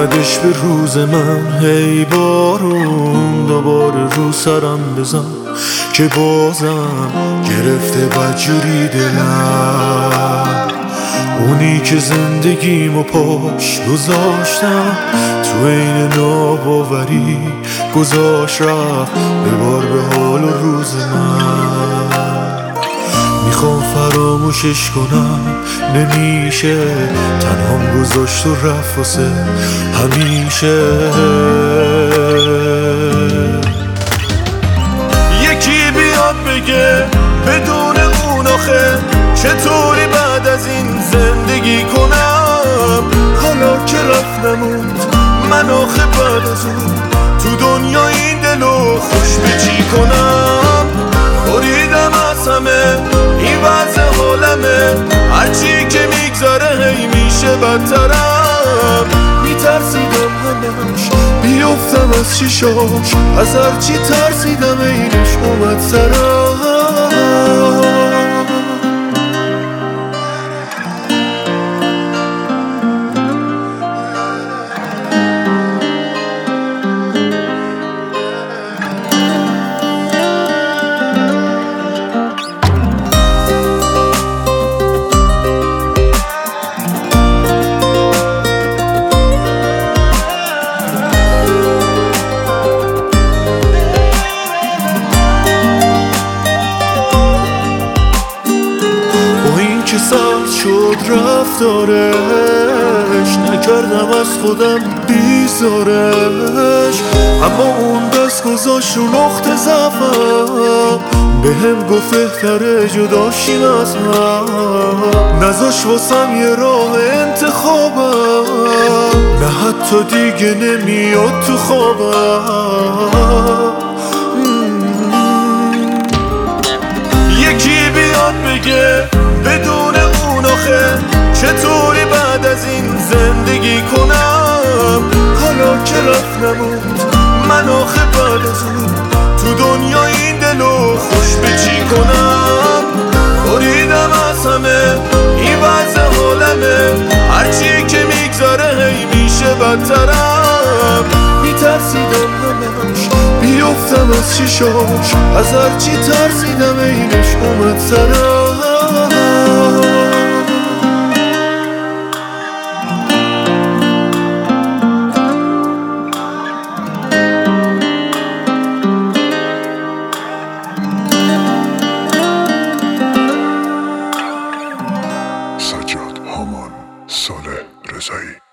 اومدش به روز من، هی بارون دوباره رو سرم بزن که بازم گرفته بدجوری دلم. اونی که زندگیمو پاش گذاشتم تو این ناباوری گذاشت رفت، ببار به حال و روز من. میخوام فراموشش کنم نمیشه، تنهام گذاشت و رفت واسه همیشه. یکی بیاد بگه بدون اون آخه چطوری بعد از این زندگی کنم. حالا که رفت نموند من آخه بعد از اون تو دنیا این دلو خوش به چی کنم. خوریدم از همه این وضع حالمه، هرچی که میگذره هی میشه بدترم. میترسیدم همش بیفتم از شیشاش، از هرچی ترسیدم اینش اومد سرم. که سرد شد رفتارش، نکردم از خودم بیزارش، اما اون دست گذاشت رو نقطه ضعفم، بهم گفت بهتره جدا شیم از هم، نذاش واسم یه راه انتخابم، نه حتی دیگه نمیاد تو خوابم. یکی بیاد بگه بدون اون آخه چطوری بعد از این زندگی کنم. حالا که رفت نموند من آخه بعد از اون تو دنیا این دلو خوش به چی کنم. خوریدم از همه این وضع حالمه، هرچی که میگذره هی میشه بدترم. میترسیدم همش بیفتم از شیشاش، از هرچی ترسیدم اینش اومد سرم. سجاد هامان، صالح رضایی.